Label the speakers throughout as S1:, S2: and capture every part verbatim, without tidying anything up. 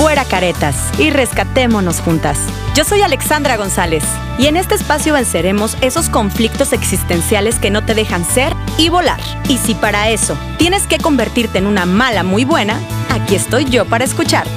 S1: fuera caretas y rescatémonos juntas. Yo soy Alexandra González y en este espacio venceremos esos conflictos existenciales que no te dejan ser y volar. Y si para eso tienes que convertirte en una mala muy buena, aquí estoy yo para escucharte.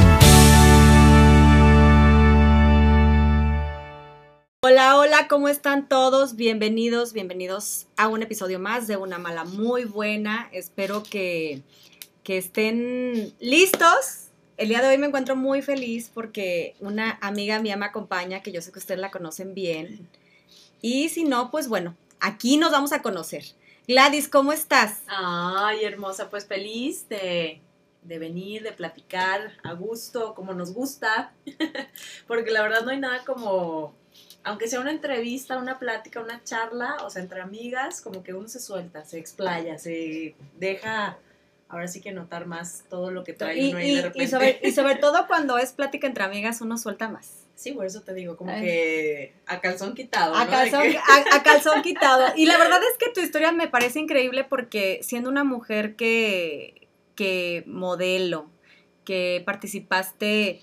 S1: Hola, hola, ¿cómo están todos? Bienvenidos, bienvenidos a un episodio más de Una Mala Muy Buena. Espero que, que estén listos. El día de hoy me encuentro muy feliz porque una amiga mía me acompaña, que yo sé que ustedes la conocen bien. Y si no, pues bueno, aquí nos vamos a conocer. Gladys, ¿cómo estás?
S2: Ay, hermosa, pues feliz de, de venir, de platicar a gusto, como nos gusta. Porque la verdad no hay nada como... Aunque sea una entrevista, una plática, una charla, o sea, entre amigas, como que uno se suelta, se explaya, se deja, ahora sí que notar más todo lo que trae
S1: Y,
S2: uno ahí
S1: y,
S2: de repente.
S1: y, sobre, y sobre todo cuando es plática entre amigas, uno suelta más.
S2: Sí, por eso te digo, como
S1: Ay.
S2: que a calzón quitado,
S1: A
S2: ¿no?
S1: calzón,
S2: que...
S1: a, a calzón quitado. Y la verdad es que tu historia me parece increíble porque siendo una mujer que, que modelo, que participaste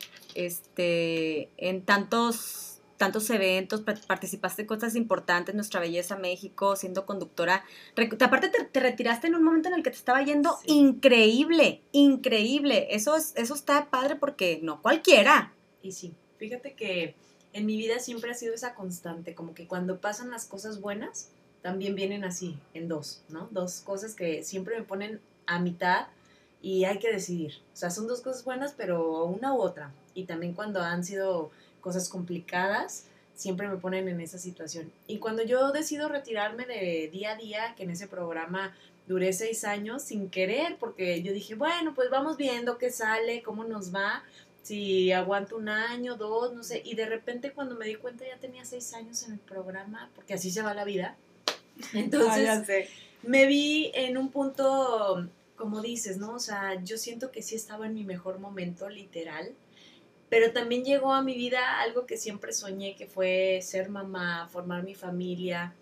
S1: este, en tantos... tantos eventos, participaste en cosas importantes, Nuestra Belleza México, siendo conductora. Aparte te, te retiraste en un momento en el que te estaba yendo sí. increíble, increíble. Eso, es, eso está padre porque no cualquiera.
S2: Y sí, fíjate que en mi vida siempre ha sido esa constante, como que cuando pasan las cosas buenas, también vienen así, en dos, ¿no? Dos cosas que siempre me ponen a mitad y hay que decidir. O sea, son dos cosas buenas, pero una u otra. Y también cuando han sido cosas complicadas, siempre me ponen en esa situación. Y cuando yo decido retirarme de día a día, que en ese programa duré seis años sin querer, porque yo dije, bueno, pues vamos viendo qué sale, cómo nos va, si aguanto un año, dos, no sé, y de repente cuando me di cuenta ya tenía seis años en el programa, porque así se va la vida. Entonces,
S1: ah, ya sé.
S2: me vi en un punto, como dices, ¿no? O sea, yo siento que sí estaba en mi mejor momento, literal. Pero también llegó a mi vida algo que siempre soñé, que fue ser mamá, formar mi familia.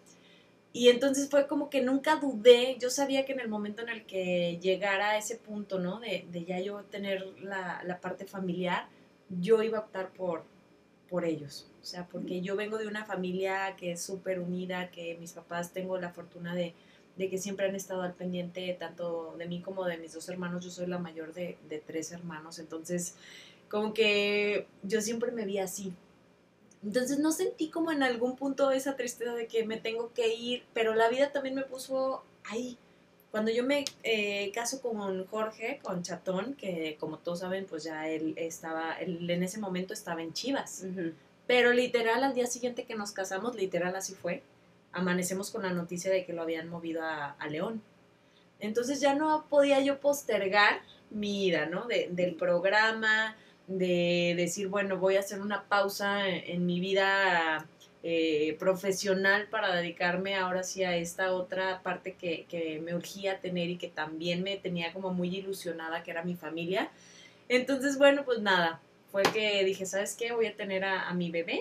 S2: Y entonces fue como que nunca dudé. Yo sabía que en el momento en el que llegara a ese punto, ¿no? De, de ya yo tener la, la parte familiar, yo iba a optar por, por ellos. O sea, porque yo vengo de una familia que es súper unida, que mis papás tengo la fortuna de, de que siempre han estado al pendiente tanto de mí como de mis dos hermanos. Yo soy la mayor de, de tres hermanos, entonces... como que yo siempre me vi así. Entonces no sentí como en algún punto esa tristeza de que me tengo que ir, pero la vida también me puso ahí. Cuando yo me eh, caso con Jorge, con Chatón, que como todos saben, pues ya él estaba, él en ese momento estaba en Chivas. Uh-huh. Pero literal, al día siguiente que nos casamos, literal así fue, amanecemos con la noticia de que lo habían movido a, a León. Entonces ya no podía yo postergar mi ida, ¿no? De, del programa, de decir, bueno, voy a hacer una pausa en, en mi vida eh, profesional para dedicarme ahora sí a esta otra parte que, que me urgía tener y que también me tenía como muy ilusionada, que era mi familia. Entonces, bueno, pues nada, fue que dije, ¿sabes qué? Voy a tener a, a mi bebé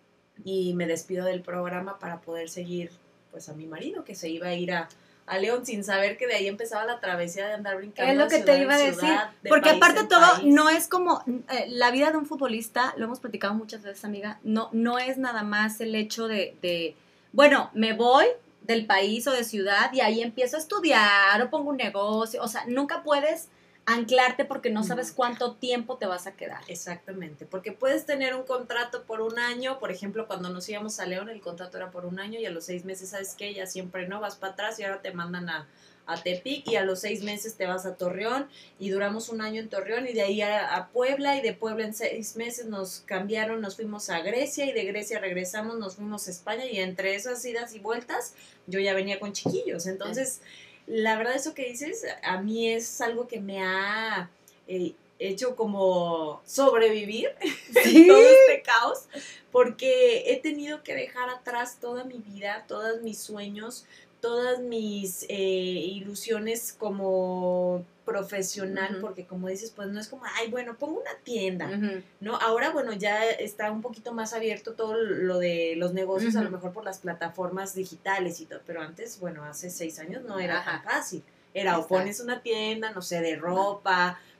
S2: y me despido del programa para poder seguir pues a mi marido, que se iba a ir a... a León sin saber que de ahí empezaba la travesía de andar brincando.
S1: Es lo que te iba a decir, porque aparte todo no es como eh, la vida de un futbolista, lo hemos platicado muchas veces, amiga, no, no es nada más el hecho de, de, bueno, me voy del país o de ciudad y ahí empiezo a estudiar o pongo un negocio, o sea, nunca puedes anclarte porque no sabes cuánto tiempo te vas a quedar.
S2: Exactamente, porque puedes tener un contrato por un año, por ejemplo, cuando nos íbamos a León, el contrato era por un año y a los seis meses, ¿sabes qué? Ya siempre no, vas para atrás y ahora te mandan a, a Tepic y a los seis meses te vas a Torreón y duramos un año en Torreón y de ahí a, a Puebla y de Puebla en seis meses nos cambiaron, nos fuimos a Grecia y de Grecia regresamos, nos fuimos a España y entre esas idas y vueltas yo ya venía con chiquillos, entonces... La verdad, eso que dices, a mí es algo que me ha eh, hecho como sobrevivir
S1: ¿Sí?
S2: en todo este caos, porque he tenido que dejar atrás toda mi vida, todos mis sueños, todas mis eh, ilusiones como profesional, uh-huh. porque como dices, pues no es como, ay, bueno, pongo una tienda, uh-huh. ¿no? Ahora, bueno, ya está un poquito más abierto todo lo de los negocios, uh-huh. a lo mejor por las plataformas digitales y todo, pero antes, bueno, hace seis años no era Ajá. tan fácil. Era Exacto. o pones una tienda, no sé, de ropa,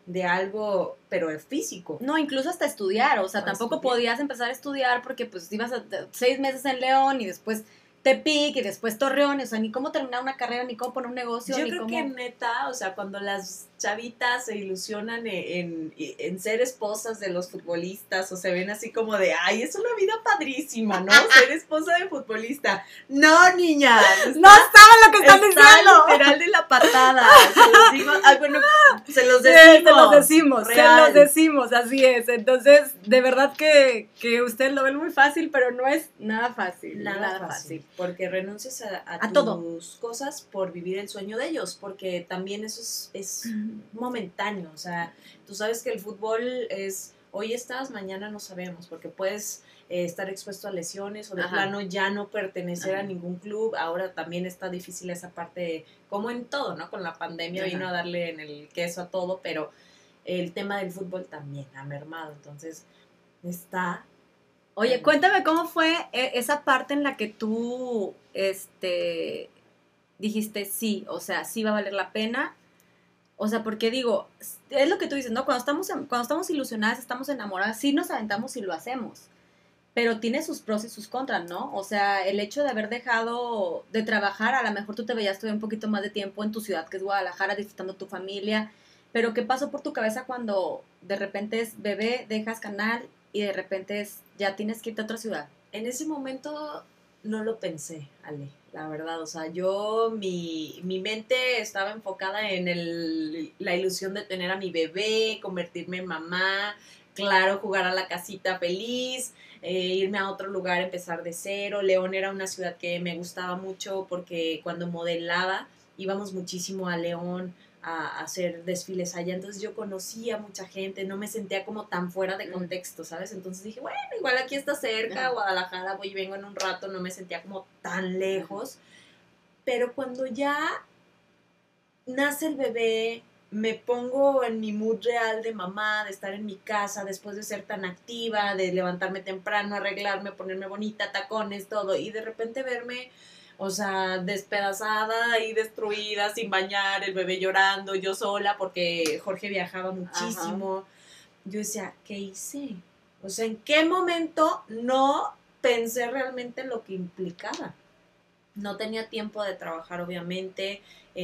S2: de algo, pero físico.
S1: No, incluso hasta estudiar, o sea,
S2: A
S1: tampoco
S2: estudiar.
S1: podías empezar a estudiar porque pues ibas a seis meses en León y después Tepic y después Torreón, o sea, ni cómo terminar una carrera, ni cómo poner un negocio,
S2: Yo
S1: ni
S2: creo
S1: cómo...
S2: que neta, o sea, cuando las chavitas se ilusionan en, en, en ser esposas de los futbolistas o se ven así como de, ay, es una vida padrísima, ¿no? Ser esposa de futbolista. No, niñas.
S1: No saben lo que están
S2: Está
S1: diciendo.
S2: literal de la patada. Se los digo, ay, bueno, se los
S1: Sí,
S2: decimos.
S1: se los decimos,
S2: real.
S1: se los decimos, así es. Entonces, de verdad que, que ustedes lo ven muy fácil, pero no es nada fácil.
S2: Nada,
S1: Nada,
S2: fácil,
S1: fácil.
S2: porque renuncias a, a,
S1: A
S2: tus
S1: todo.
S2: cosas por vivir el sueño de ellos, porque también eso es, es momentáneo, o sea, tú sabes que el fútbol es, hoy estás, mañana no sabemos, porque puedes eh, estar expuesto a lesiones o de
S1: Ajá.
S2: plano ya no pertenecer
S1: Ajá.
S2: a ningún club, ahora también está difícil esa parte, como en todo, ¿no? Con la pandemia
S1: Ajá.
S2: vino a darle en el queso a todo, pero el tema del fútbol también ha mermado, entonces está...
S1: Oye, cuéntame cómo fue eh, esa parte en la que tú, este, dijiste sí, o sea, sí va a valer la pena. O sea, porque digo, es lo que tú dices, ¿no? Cuando estamos, cuando estamos ilusionadas, estamos enamoradas, sí nos aventamos y lo hacemos. Pero tiene sus pros y sus contras, ¿no? O sea, el hecho de haber dejado de trabajar, a lo mejor tú te veías todavía un poquito más de tiempo en tu ciudad, que es Guadalajara, disfrutando tu familia. Pero ¿qué pasó por tu cabeza cuando de repente es bebé, dejas canal y de repente es, ya tienes que irte a otra ciudad?
S2: En ese momento no lo pensé, Ale, la verdad. O sea, yo, mi, mi mente estaba enfocada en el, la ilusión de tener a mi bebé, convertirme en mamá, claro, jugar a la casita feliz, eh, irme a otro lugar, empezar de cero. León era una ciudad que me gustaba mucho porque cuando modelaba íbamos muchísimo a León a hacer desfiles allá, entonces yo conocía a mucha gente, no me sentía como tan fuera de contexto, ¿sabes? Entonces dije, bueno, igual aquí está cerca, Guadalajara, voy y vengo en un rato, no me sentía como tan lejos, pero cuando ya nace el bebé, me pongo en mi mood real de mamá, de estar en mi casa, después de ser tan activa, de levantarme temprano, arreglarme, ponerme bonita, tacones, todo, y de repente verme... O sea, despedazada y destruida, sin bañar, el bebé llorando, yo sola, porque Jorge viajaba muchísimo. Ajá. Yo decía, ¿qué hice? O sea, ¿en qué momento no pensé realmente en lo que implicaba? No tenía tiempo de trabajar, obviamente.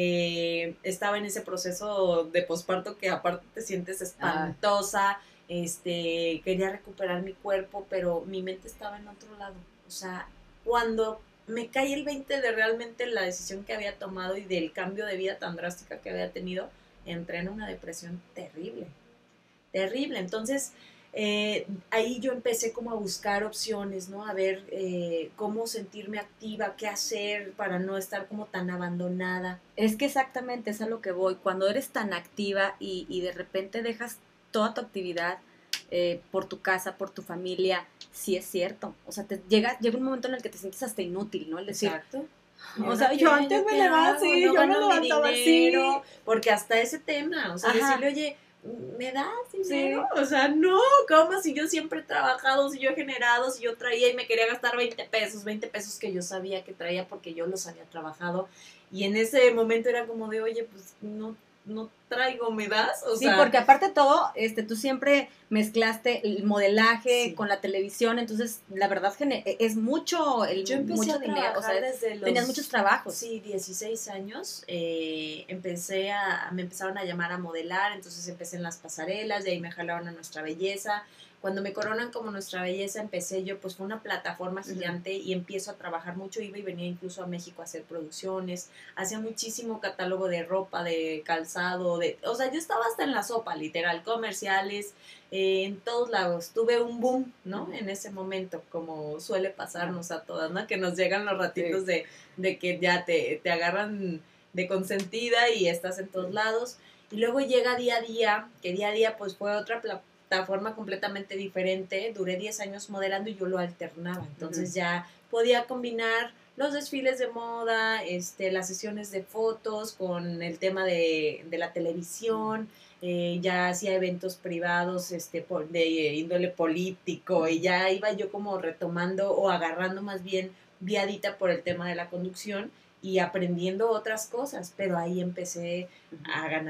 S2: Eh, estaba en ese proceso de posparto que aparte te sientes espantosa. Ah. Este, quería recuperar mi cuerpo, pero mi mente estaba en otro lado. O sea, cuando me cae el veinte de realmente la decisión que había tomado y del cambio de vida tan drástica que había tenido, entré en una depresión terrible, terrible. Entonces, eh, ahí yo empecé como a buscar opciones, ¿no? A ver eh, cómo sentirme activa, qué hacer para no estar como tan abandonada.
S1: Es que exactamente es a lo que voy. Cuando eres tan activa y, y de repente dejas toda tu actividad eh, por tu casa, por tu familia, sí es cierto. O sea, te llega, llega un momento en el que te sientes hasta inútil, ¿no? El decir,
S2: exacto.
S1: O sea, yo antes
S2: yo
S1: me
S2: qué
S1: levantaba
S2: hago,
S1: así,
S2: no
S1: yo me
S2: gano mi
S1: levantaba
S2: dinero,
S1: así.
S2: porque hasta ese tema, o sea,
S1: Ajá.
S2: decirle, oye, ¿me das dinero?
S1: Sí.
S2: O sea, no, ¿cómo? Si yo siempre he trabajado, si yo he generado, si yo traía y me quería gastar veinte pesos, veinte pesos que yo sabía que traía porque yo los había trabajado, y en ese momento era como de, oye, pues no, no traigo, ¿me das? O
S1: Sí,
S2: sea,
S1: porque aparte de todo, este, tú siempre mezclaste el modelaje
S2: Sí.
S1: con la televisión, entonces la verdad gene- es mucho, el,
S2: yo empecé
S1: mucho
S2: a
S1: dinero, o
S2: trabajar
S1: sea,
S2: desde los...
S1: tenías muchos trabajos.
S2: Sí, dieciséis años, eh, empecé a, me empezaron a llamar a modelar, entonces empecé en las pasarelas, de ahí me jalaron a Nuestra Belleza. Cuando me coronan como Nuestra Belleza, empecé yo, pues fue una plataforma gigante uh-huh. y empiezo a trabajar mucho, iba y venía incluso a México a hacer producciones, hacía muchísimo catálogo de ropa, de calzado, de, o sea, yo estaba hasta en la sopa, literal, comerciales, eh, en todos lados. Tuve un boom, ¿no? Uh-huh. En ese momento, como suele pasarnos a todas, ¿no? Que nos llegan los ratitos sí. de, de que ya te, te agarran de consentida y estás en todos lados. Y luego llega Día a Día, que Día a Día pues fue otra plataforma completamente diferente. Duré diez años modelando y yo lo alternaba. Entonces uh-huh. ya podía combinar los desfiles de moda, este, las sesiones de fotos con el tema de, de la televisión. Eh, ya hacía eventos privados este, de índole político y ya iba yo como retomando o agarrando más bien viadita por el tema de la conducción y aprendiendo otras cosas, pero ahí empecé a ganar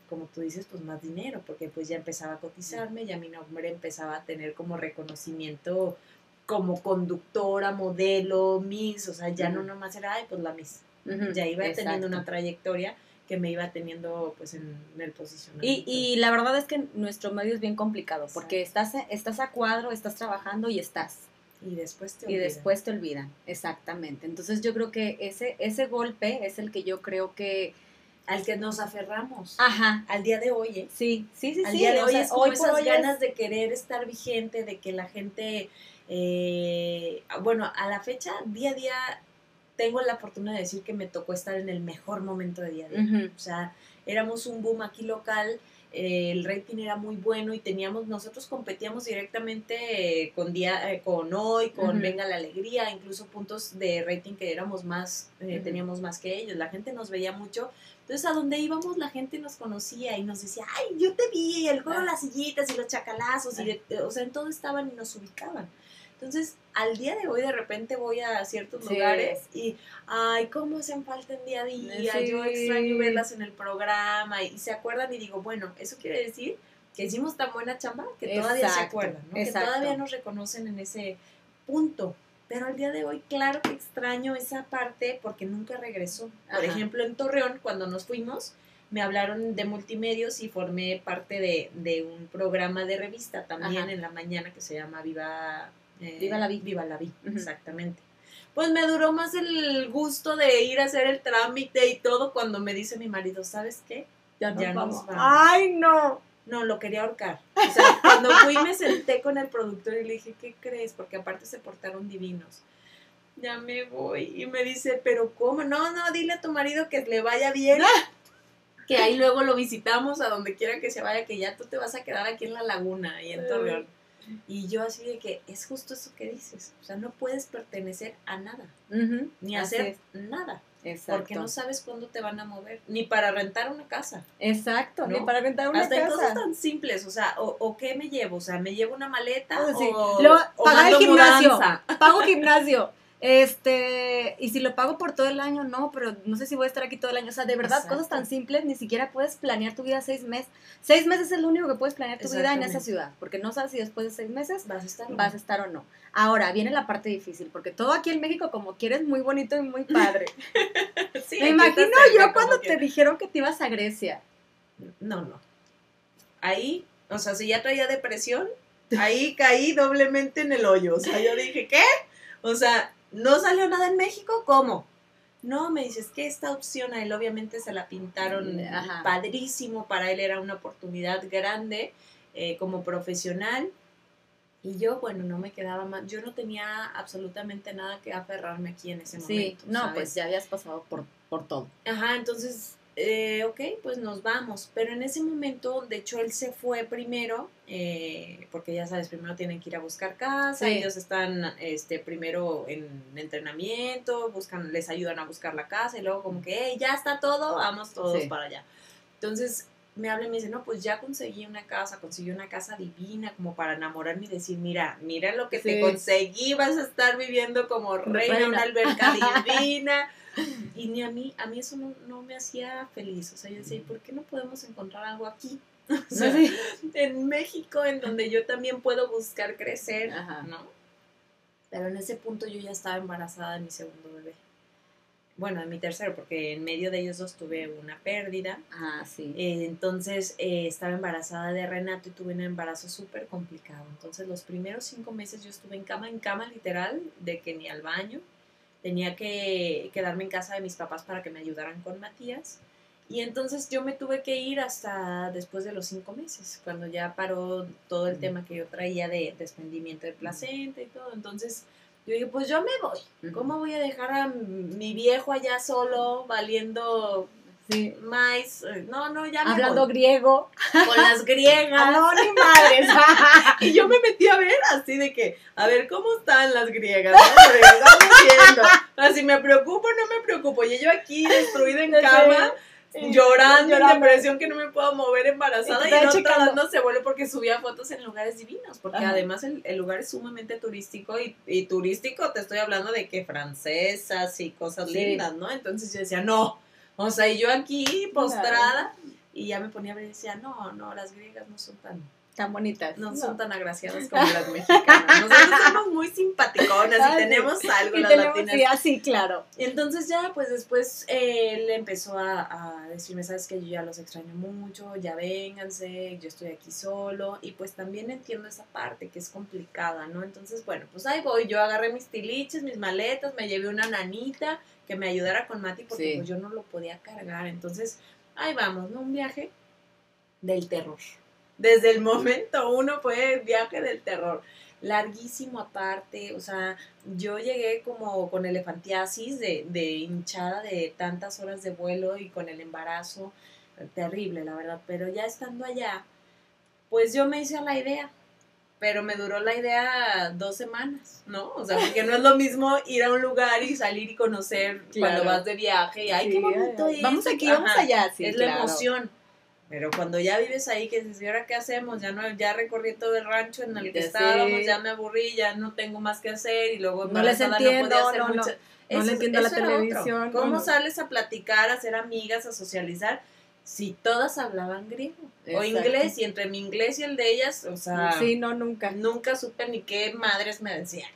S2: como tú dices, pues más dinero, porque pues ya empezaba a cotizarme, ya mi nombre empezaba a tener como reconocimiento como conductora, modelo, Miss, o sea, ya uh-huh. no nomás era, ay, pues la Miss, uh-huh. ya iba Exacto. teniendo una trayectoria que me iba teniendo pues en, en el posicionamiento.
S1: Y, y la verdad es que nuestro medio es bien complicado, Exacto. porque estás, estás a cuadro, estás trabajando y estás.
S2: Y después te olvidan.
S1: Y después te olvidan, exactamente. Entonces yo creo que ese, ese golpe es el que yo creo que...
S2: Al que nos aferramos.
S1: Ajá.
S2: Al día de hoy, ¿eh?
S1: Sí, sí, sí.
S2: Al
S1: sí,
S2: día de hoy
S1: sea,
S2: es como
S1: hoy
S2: esas
S1: hoy
S2: ganas
S1: es...
S2: de querer estar vigente, de que la gente... Eh, bueno, a la fecha, día a día, tengo la fortuna de decir que me tocó estar en el mejor momento de día a día. Uh-huh. O sea, éramos un boom aquí local, eh, el rating era muy bueno y teníamos, nosotros competíamos directamente eh, con día, eh, con Hoy, con uh-huh. Venga la Alegría, incluso puntos de rating que éramos más, eh, uh-huh. teníamos más que ellos, la gente nos veía mucho. Entonces, a donde íbamos, la gente nos conocía y nos decía, ay, yo te vi, el juego de las sillitas y los chacalazos, y de, o sea, en todo estaban y nos ubicaban. Entonces, al día de hoy, de repente voy a ciertos sí. lugares y, ay, cómo hacen falta en día a día, sí. yo extraño verlas en el programa, y, y se acuerdan y digo, bueno, eso quiere decir que hicimos tan buena chamba que todavía Exacto. se acuerdan, ¿no? Que todavía nos reconocen en ese punto. Pero al día de hoy, claro que extraño esa parte porque nunca regresó. Por Ajá. ejemplo, en Torreón, cuando nos fuimos, me hablaron de multimedios y formé parte de, de un programa de revista también Ajá. en la mañana que se llama Viva... Eh,
S1: Viva la Vi.
S2: Viva la Vi, uh-huh. exactamente. Pues me duró más el gusto de ir a hacer el trámite y todo cuando me dice mi marido, ¿sabes qué?
S1: Ya, no
S2: ya
S1: vamos.
S2: nos vamos.
S1: ¡Ay, no!
S2: No, lo quería ahorcar. O sea, cuando fui me senté con el productor y le dije, ¿qué crees? Porque aparte se portaron divinos. Ya me voy. Y me dice, ¿pero cómo? No, no, dile a tu marido que le vaya bien. Que ahí luego lo visitamos a donde quiera que se vaya, que ya tú te vas a quedar aquí en la laguna y en Torreón. Y yo así de que es justo eso que dices, o sea, no puedes pertenecer a nada, uh-huh. ni hacer nada, Exacto. porque no sabes cuándo te van a mover, ni para rentar una casa.
S1: Exacto, ¿no? Ni para rentar una
S2: Hasta
S1: casa.
S2: Hasta cosas tan simples, o sea, o, o ¿qué me llevo? O sea, ¿me llevo una maleta
S1: oh, sí.
S2: o,
S1: Lo,
S2: o
S1: pagar el gimnasio,
S2: mudanza?
S1: Pago gimnasio. Este, y si lo pago por todo el año, no, pero no sé si voy a estar aquí todo el año. O sea, de verdad, Exacto. cosas tan simples, ni siquiera puedes planear tu vida seis meses. Seis meses es lo único que puedes planear tu vida en esa ciudad, porque no sabes si después de seis meses
S2: vas a estar,
S1: vas a estar o no. Ahora, viene la parte difícil, porque todo aquí en México, como quieres, muy bonito y muy padre. sí, Me imagino yo cuando te dijeron que te ibas a Grecia.
S2: No, no. Ahí, o sea, si ya traía depresión, ahí caí doblemente en el hoyo. O sea, yo dije, ¿qué? O sea, ¿no salió nada en México? ¿Cómo? No, me dices que esta opción a él obviamente se la pintaron Ajá. padrísimo, para él era una oportunidad grande eh, como profesional, y yo, bueno, no me quedaba más, yo no tenía absolutamente nada que aferrarme aquí en ese momento.
S1: Sí, no,
S2: ¿sabes?
S1: Pues ya habías pasado por, por todo.
S2: Ajá, entonces, eh, ok, pues nos vamos, pero en ese momento, de hecho, él se fue primero, eh, porque ya sabes, primero tienen que ir a buscar casa, sí. ellos están este, primero en entrenamiento, buscan, les ayudan a buscar la casa, y luego como que, hey, ya está todo, vamos todos sí. para allá. Entonces, me habla y me dice, no, pues ya conseguí una casa, conseguí una casa divina, como para enamorarme y decir, mira, mira lo que sí. te conseguí, vas a estar viviendo como reina, reina. una alberca divina. Y ni a mí, a mí eso no, no me hacía feliz. O sea, yo decía, ¿por qué no podemos encontrar algo aquí? O sea, sí. en México, en donde yo también puedo buscar crecer, Ajá. ¿no? Pero en ese punto yo ya estaba embarazada de mi segundo bebé. Bueno, de mi tercero, porque en medio de ellos dos tuve una pérdida.
S1: Ah, sí.
S2: Eh, entonces, eh, estaba embarazada de Renato y tuve un embarazo súper complicado. Entonces, los primeros cinco meses yo estuve en cama, en cama literal, de que ni al baño. Tenía que quedarme en casa de mis papás para que me ayudaran con Matías. Y entonces yo me tuve que ir hasta después de los cinco meses, cuando ya paró todo el mm. tema que yo traía de desprendimiento de placenta y todo. Entonces yo dije, pues yo me voy. ¿Cómo voy a dejar a mi viejo allá solo, valiendo sí. maíz? No, no, ya me
S1: Hablando
S2: voy.
S1: griego.
S2: Con las griegas.
S1: Ah, no, ni madres.
S2: Y yo me metí a ver así de que, a ver, ¿cómo están las griegas? ¿No? Vamos viendo. Así, ¿me preocupo o no me preocupo? Y yo aquí destruida en cama, sí. llorando, llorando, en depresión, que no me puedo mover, embarazada, y, y no checando. dándose vuelo porque subía fotos en lugares divinos, porque Ajá. además el, el lugar es sumamente turístico, y, y turístico te estoy hablando de que francesas y cosas sí. lindas, ¿no? Entonces yo decía, no, o sea, y yo aquí postrada, y ya me ponía a ver y decía, no, no, las griegas no son tan...
S1: Tan bonitas.
S2: No,
S1: no
S2: son tan agraciadas como las mexicanas. Nosotros somos muy simpaticonas y tenemos algo,
S1: y
S2: las
S1: tenemos,
S2: latinas.
S1: Sí, así, claro.
S2: Y entonces ya, pues después eh, él empezó a, a decirme, sabes que yo ya los extraño mucho, ya vénganse, yo estoy aquí solo. Y pues también entiendo esa parte que es complicada, ¿no? Entonces, bueno, pues ahí voy, yo agarré mis tiliches, mis maletas, me llevé una nanita que me ayudara con Mati porque
S1: Sí.
S2: pues yo no lo podía cargar. Entonces, ahí vamos, ¿no? Un viaje del terror. Desde el momento uno fue el viaje del terror, larguísimo aparte, o sea, yo llegué como con elefantiasis de, de hinchada de tantas horas de vuelo y con el embarazo, terrible la verdad, pero ya estando allá, pues yo me hice a la idea, pero me duró la idea dos semanas, ¿no? O sea, porque no es lo mismo ir a un lugar y salir y conocer claro. Cuando vas de viaje y, ay, sí, qué bonito es.
S1: Vamos aquí, Ajá, vamos allá, sí,
S2: es
S1: claro.
S2: la emoción. Pero cuando ya vives ahí, que dices, ¿y ahora qué hacemos? Ya no, ya recorrí todo el rancho en el que ya estábamos, sé. Ya me aburrí, ya no tengo más que hacer y luego
S1: no les entiendo,
S2: no podía hacer
S1: no,
S2: muchas...
S1: no, no le entiendo a la televisión.
S2: ¿Cómo
S1: no,
S2: sales a platicar, a ser amigas, a socializar? Si todas hablaban griego Exacto. O inglés, y entre mi inglés y el de ellas, o sea...
S1: Sí, no, nunca.
S2: Nunca supe ni qué madres me decían.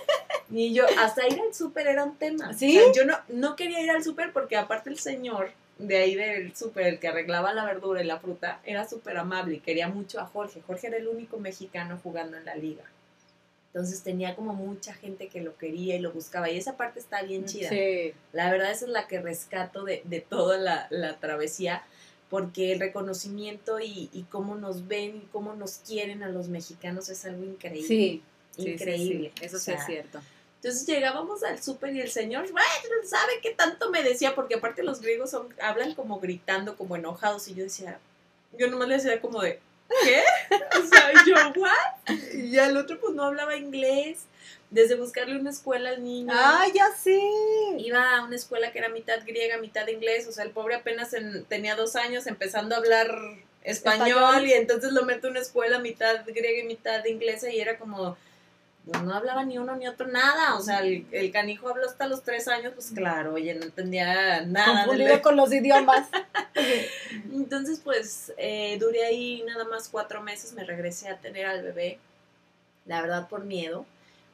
S2: Ni yo, hasta ir al súper era un tema.
S1: ¿Sí?
S2: O sea, yo no, no quería ir al súper porque aparte el señor... de ahí del súper, el que arreglaba la verdura y la fruta, era súper amable y quería mucho a Jorge. Jorge era el único mexicano jugando en la liga. Entonces tenía como mucha gente que lo quería y lo buscaba. Y esa parte está bien chida.
S1: Sí.
S2: La verdad, esa es la que rescato de, de toda la, la travesía, porque el reconocimiento y, y cómo nos ven y cómo nos quieren a los mexicanos es algo increíble.
S1: Sí.
S2: Increíble.
S1: Sí, sí, sí. Eso
S2: o sea,
S1: sí es cierto.
S2: Entonces llegábamos al súper y el señor, bueno, ¿sabe qué tanto me decía? Porque aparte los griegos son, hablan como gritando, como enojados. Y yo decía, yo nomás le decía como de, ¿qué? O sea, yo, ¿what? Y el otro pues no hablaba inglés. Desde buscarle una escuela al niño.
S1: ¡Ah, ya sé!
S2: Iba a una escuela que era mitad griega, mitad inglés. O sea, el pobre apenas en, tenía dos años empezando a hablar español, español. Y entonces lo meto a una escuela mitad griega y mitad inglesa y era como... Pues no hablaba ni uno ni otro nada, o sea, el, el canijo habló hasta los tres años, pues claro, oye, no entendía nada.
S1: Confundido de... con los idiomas.
S2: Entonces, pues, eh, duré ahí nada más cuatro meses, me regresé a tener al bebé, la verdad por miedo,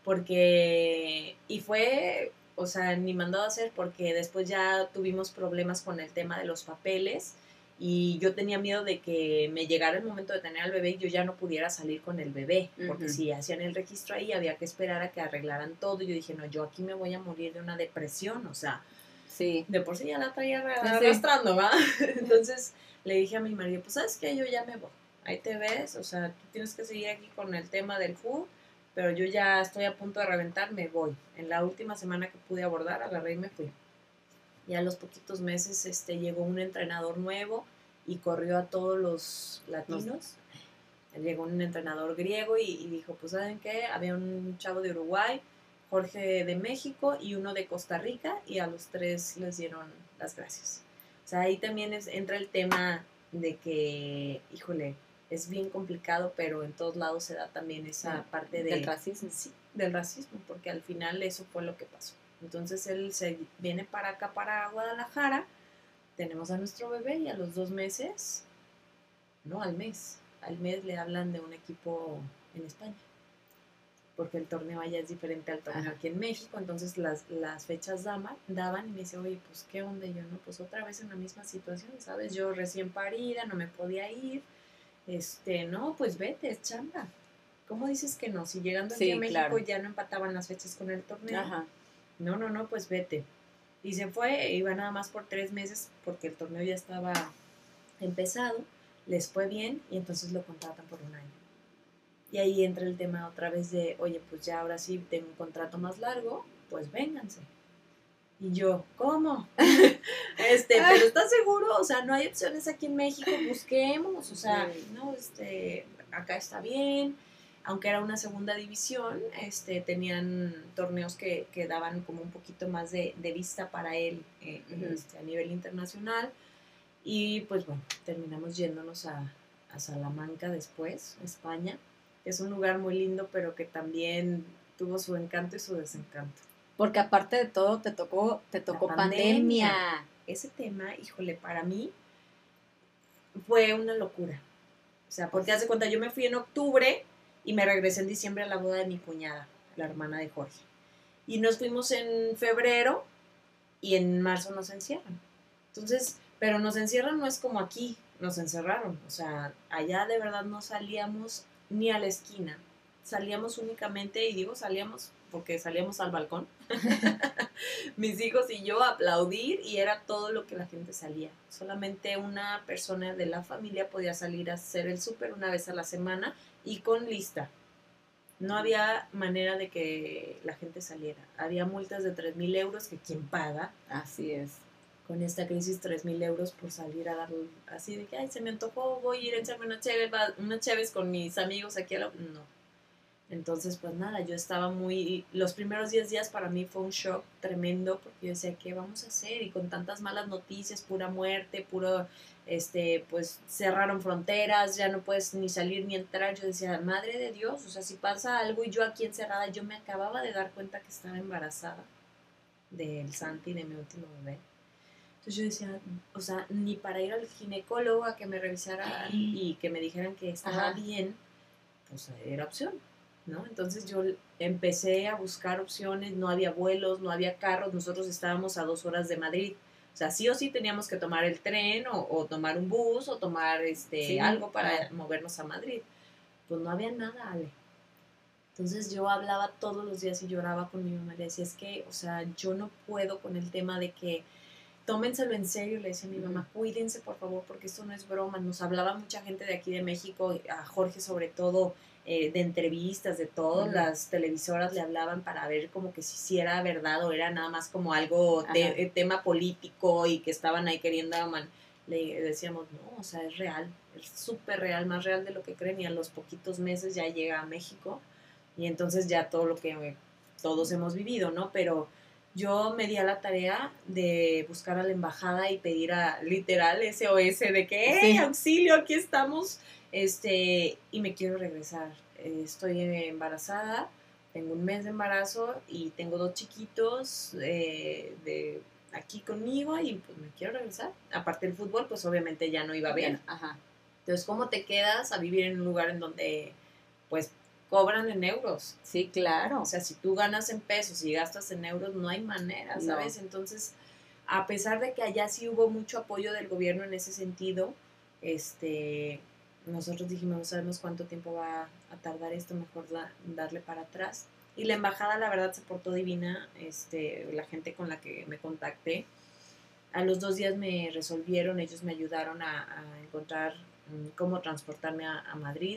S2: porque, y fue, o sea, ni mandado a hacer, porque después ya tuvimos problemas con el tema de los papeles, y yo tenía miedo de que me llegara el momento de tener al bebé y yo ya no pudiera salir con el bebé, porque uh-huh. si hacían el registro ahí había que esperar a que arreglaran todo, y yo dije, no, yo aquí me voy a morir de una depresión, o sea,
S1: sí.
S2: de por sí ya la traía arrastrando, ¿va? Entonces le dije a mi marido, pues, ¿sabes qué? Yo ya me voy, ahí te ves, o sea, tú tienes que seguir aquí con el tema del fútbol, pero yo ya estoy a punto de reventar, me voy. En la última semana que pude abordar, agarré y me fui. Y a los poquitos meses este, llegó un entrenador nuevo y corrió a todos los latinos. Llegó un entrenador griego y, y dijo, pues ¿saben qué? Había un chavo de Uruguay, Jorge de México y uno de Costa Rica, y a los tres les dieron las gracias. O sea, ahí también es, entra el tema de que, híjole, es bien complicado, pero en todos lados se da también esa sí, parte de,
S1: del racismo.
S2: Sí, del racismo, porque al final eso fue lo que pasó. Entonces él se viene para acá, para Guadalajara, tenemos a nuestro bebé y a los dos meses, no, al mes, al mes le hablan de un equipo en España, porque el torneo allá es diferente al torneo Ajá. aquí en México, entonces las, las fechas daban, daban y me dice, oye, pues qué onda, y yo no, pues otra vez en la misma situación, ¿sabes? Yo recién parida, no me podía ir, este, no, pues vete, es chamba. ¿Cómo dices que no? Si llegando aquí sí, a México claro. ya no empataban las fechas con el torneo.
S1: Ajá.
S2: No, no, no, pues vete. Y se fue, iba nada más por tres meses porque el torneo ya estaba empezado, les fue bien y entonces lo contratan por un año. Y ahí entra el tema otra vez de, oye, pues ya ahora sí tengo un contrato más largo, pues vénganse. Y yo, ¿cómo? este, pero ¿estás seguro? O sea, no hay opciones aquí en México, busquemos, o sea, sí. no, este, acá está bien. Aunque era una segunda división, este, tenían torneos que, que daban como un poquito más de, de vista para él eh, uh-huh. este, a nivel internacional. Y pues bueno, terminamos yéndonos a, a Salamanca después, España, que es un lugar muy lindo, pero que también tuvo su encanto y su desencanto.
S1: Porque aparte de todo, te tocó, te tocó pandemia. pandemia.
S2: Ese tema, híjole, para mí, fue una locura. O sea, porque hace cuenta, yo me fui en octubre y me regresé en diciembre a la boda de mi cuñada, la hermana de Jorge. Y nos fuimos en febrero y en marzo nos encierran. Entonces, pero nos encierran no es como aquí, nos encerraron. O sea, allá de verdad no salíamos ni a la esquina. Salíamos únicamente, y digo salíamos porque salíamos al balcón, mis hijos y yo a aplaudir, y era todo lo que la gente salía. Solamente una persona de la familia podía salir a hacer el súper una vez a la semana y con lista. No había manera de que la gente saliera. Había multas de tres mil euros que quién paga.
S1: Así es.
S2: Con esta crisis, tres mil euros por salir a dar así de que, ay, se me antojó, voy a ir a echarme una chévere, una chévere con mis amigos aquí a la... No. Entonces, pues nada, yo estaba muy... Los primeros diez días para mí fue un shock tremendo, porque yo decía, ¿qué vamos a hacer? Y con tantas malas noticias, pura muerte, puro... Este, pues cerraron fronteras, ya no puedes ni salir ni entrar. Yo decía, madre de Dios, o sea, si pasa algo y yo aquí encerrada, yo me acababa de dar cuenta que estaba embarazada del Santi, de mi último bebé. Entonces yo decía, o sea, ni para ir al ginecólogo a que me revisara y que me dijeran que estaba Ajá. bien, pues era opción, ¿no? Entonces yo empecé a buscar opciones, no había vuelos, no había carros, nosotros estábamos a dos horas de Madrid. O sea, sí o sí teníamos que tomar el tren o, o tomar un bus o tomar este sí, algo para claro. movernos a Madrid. Pues no había nada, Ale. Entonces yo hablaba todos los días y lloraba con mi mamá. Le decía, es que, o sea, yo no puedo con el tema de que tómenselo en serio. Le decía a mi mamá, cuídense por favor, porque esto no es broma. Nos hablaba mucha gente de aquí de México, a Jorge sobre todo, eh, de entrevistas, de todas uh-huh. las televisoras le hablaban para ver como que si era verdad o era nada más como algo de, tema político y que estaban ahí queriendo man, le decíamos, no, o sea, es real, es súper real, más real de lo que creen, y a los poquitos meses ya llega a México y entonces ya todo lo que todos hemos vivido, ¿no? Pero yo me di a la tarea de buscar a la embajada y pedir a literal S O S de que, ¡hey, sí. auxilio, aquí estamos! Este, y me quiero regresar. Eh, estoy embarazada, tengo un mes de embarazo y tengo dos chiquitos eh, de aquí conmigo y pues me quiero regresar. Aparte del fútbol, pues obviamente ya no iba a ver.
S1: Ajá.
S2: Entonces, ¿cómo te quedas a vivir en un lugar en donde pues cobran en euros?
S1: Sí, claro.
S2: O sea, si tú ganas en pesos y gastas en euros, no hay manera, ¿sabes? No. Entonces, a pesar de que allá sí hubo mucho apoyo del gobierno en ese sentido, este... nosotros dijimos, no sabemos cuánto tiempo va a tardar esto, mejor la, darle para atrás. Y la embajada, la verdad, se portó divina, este, la gente con la que me contacté. A los dos días me resolvieron, ellos me ayudaron a, a encontrar um, cómo transportarme a, a Madrid.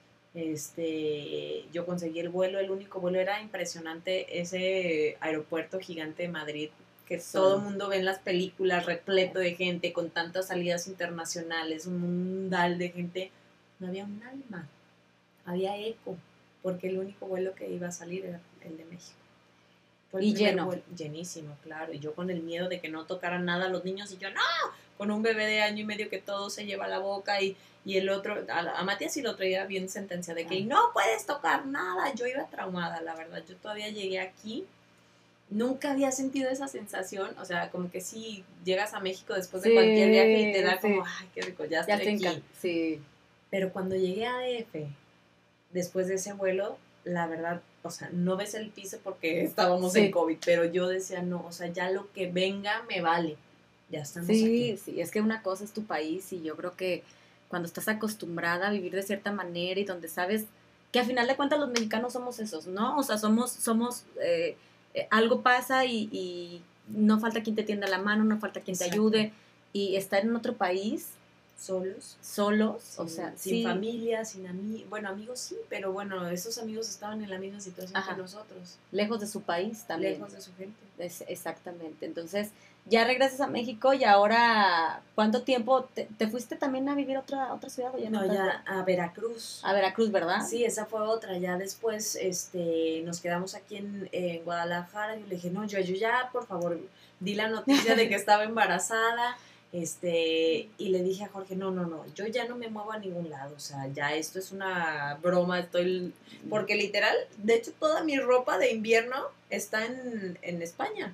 S2: Este, yo conseguí el vuelo, el único vuelo era impresionante, ese aeropuerto gigante de Madrid, que sí. todo el mundo ve en las películas, repleto de gente, con tantas salidas internacionales, un mundal de gente. No había un alma, había eco, porque el único vuelo que iba a salir era el de México. Fue
S1: y lleno.
S2: Vuelo, llenísimo, claro, y yo con el miedo de que no tocaran nada a los niños, y yo, ¡no! Con un bebé de año y medio que todo se lleva a la boca, y, y el otro, a, a Matías y lo traía bien sentencia de que ah. no puedes tocar nada. Yo iba traumada, la verdad, yo todavía llegué aquí. Nunca había sentido esa sensación, o sea, como que sí, llegas a México después de sí, cualquier viaje y te da sí. como, ay, qué rico, ya estoy ya aquí.
S1: Sí.
S2: Pero cuando llegué a D F, después de ese vuelo, la verdad, o sea, no ves el piso porque estábamos sí. en COVID, pero yo decía, no, o sea, ya lo que venga me vale, ya estamos
S1: sí,
S2: aquí.
S1: Sí, sí, es que una cosa es tu país y yo creo que cuando estás acostumbrada a vivir de cierta manera y donde sabes que al final de cuentas los mexicanos somos esos, ¿no? O sea, somos, somos... Eh, Eh, algo pasa y, y no falta quien te tienda la mano, no falta quien Exacto. te ayude, y estar en otro país
S2: solos
S1: solos
S2: sin,
S1: o sea
S2: sin
S1: sí.
S2: familia, sin amigos, bueno, amigos sí, pero bueno, esos amigos estaban en la misma situación Ajá. que nosotros,
S1: lejos de su país también,
S2: lejos de su gente.
S1: Es, exactamente. Entonces ya regresas a México y ahora, ¿cuánto tiempo te, te fuiste también a vivir a otra otra ciudad? ¿O ya
S2: no, no ya a Veracruz.
S1: A Veracruz, ¿verdad?
S2: Sí, esa fue otra. Ya después este, nos quedamos aquí en, en Guadalajara. Yo le dije, no, yo, yo ya, por favor, di la noticia de que estaba embarazada. Este, y le dije a Jorge, no, no, no, yo ya no me muevo a ningún lado. O sea, ya esto es una broma. Estoy, porque literal, de hecho, toda mi ropa de invierno está en, en España.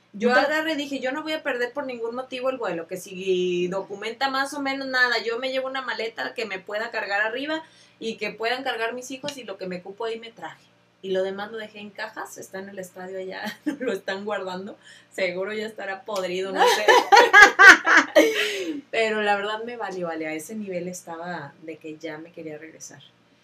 S2: Yo
S1: No te-
S2: agarré y dije, yo no voy a perder por ningún motivo el vuelo, que si documenta más o menos nada, yo me llevo una maleta que me pueda cargar arriba y que puedan cargar mis hijos y lo que me cupo ahí me traje. Y lo demás lo dejé en cajas, está en el estadio allá, lo están guardando, seguro ya estará podrido, no sé. Pero la verdad me valió, vale, a ese nivel estaba de que ya me quería regresar.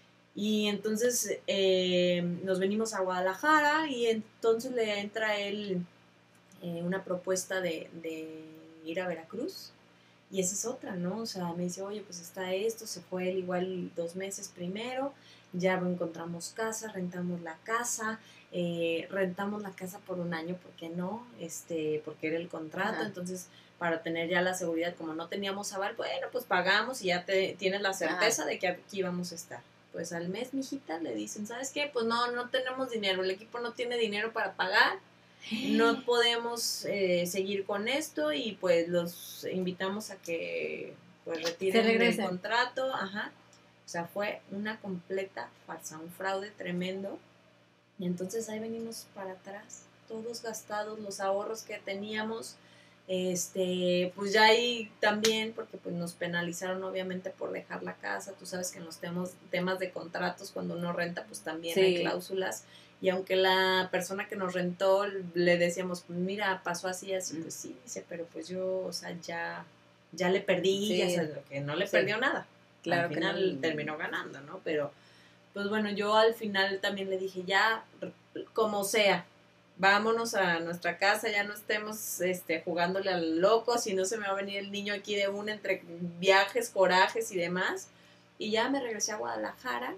S2: Y entonces eh, nos venimos a Guadalajara y entonces le entra él eh, una propuesta de, de ir a Veracruz. Y esa es otra, ¿no? O sea, me dice, oye, pues está esto, se fue él igual dos meses primero, ya encontramos casa, rentamos la casa, eh, rentamos la casa por un año, ¿por qué no? Este, porque era el contrato,
S1: Ajá.
S2: entonces para tener ya la seguridad, como no teníamos aval, bueno, pues pagamos y ya te, tienes la certeza
S1: Ajá.
S2: de que aquí vamos a estar. Pues al mes, mijita, le dicen, ¿sabes qué? Pues no, no tenemos dinero, el equipo no tiene dinero para pagar, no podemos eh, seguir con esto y pues los invitamos a que pues retiren
S1: Se
S2: el
S1: regresen.
S2: contrato, ajá. O sea, fue una completa farsa, un fraude tremendo. Y entonces ahí venimos para atrás, todos gastados, los ahorros que teníamos, este, pues ya ahí también, porque pues nos penalizaron obviamente por dejar la casa, tú sabes que en los temas, temas de contratos, cuando uno renta, pues también
S1: Sí.
S2: hay cláusulas, y aunque la persona que nos rentó le decíamos, pues mira, pasó así, así, pues sí, dice, pero pues yo, o sea, ya, ya le perdí,
S1: Sí.
S2: ya sabes, que no le
S1: Sí.
S2: perdió nada,
S1: Claro
S2: al
S1: que
S2: final
S1: no.
S2: terminó ganando, ¿no? Pero pues bueno, yo al final también le dije, ya, como sea, vámonos a nuestra casa, ya no estemos este, jugándole al loco, si no se me va a venir el niño aquí de una entre viajes, corajes y demás. Y ya me regresé a Guadalajara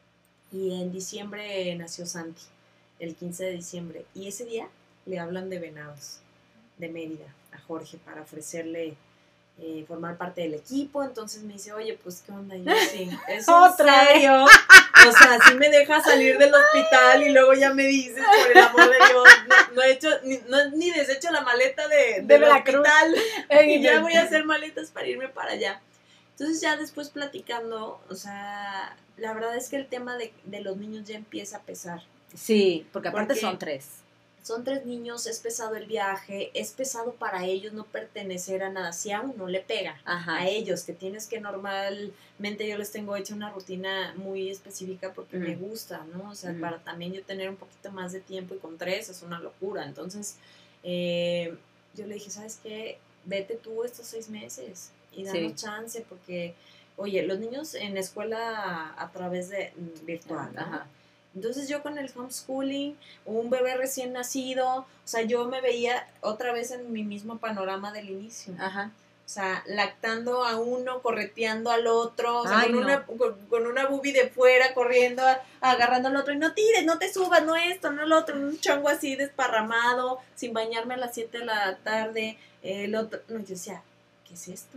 S2: y en diciembre nació Santi, el quince de diciembre. Y ese día le hablan de Venados, de Mérida, a Jorge, para ofrecerle eh, formar parte del equipo. Entonces me dice, oye, pues, ¿qué onda? Y yo, sí, ¿es en
S1: Otra vez.
S2: serio? O sea, sí me deja salir del hospital y luego ya me dices, por el amor de Dios, no, no he hecho, ni, no, ni deshecho la maleta de,
S1: De
S2: del
S1: Veracruz.
S2: hospital
S1: Ey,
S2: y ya
S1: yo-
S2: voy a hacer maletas para irme para allá. Entonces ya después platicando, o sea, la verdad es que el tema de, de los niños ya empieza a pesar.
S1: Sí, porque aparte
S2: Porque
S1: son tres.
S2: Son tres niños, es pesado el viaje, es pesado para ellos no pertenecer a nada. Si a uno le pega,
S1: Ajá.
S2: a ellos, que tienes que normalmente yo les tengo hecha una rutina muy específica porque
S1: Ujú.
S2: me gusta, ¿no? O sea,
S1: Ujú.
S2: para también yo tener un poquito más de tiempo y con tres es una locura. Entonces, eh, yo le dije, ¿sabes qué? Vete tú estos seis meses y danos
S1: Sí.
S2: chance porque, oye, los niños en escuela a través de mm, virtual, ¿no?
S1: Ajá.
S2: Entonces yo con el homeschooling, un bebé recién nacido, o sea, yo me veía otra vez en mi mismo panorama del inicio.
S1: Ajá.
S2: O sea, lactando a uno, correteando al otro, o sea,
S1: Ay,
S2: con,
S1: no.
S2: una, con, con una boobie de fuera, corriendo, a- agarrando al otro, y no tires, no te subas, no esto, no lo otro, un chongo así desparramado, sin bañarme a las siete de la tarde, el otro, no, yo decía, ¿qué es esto?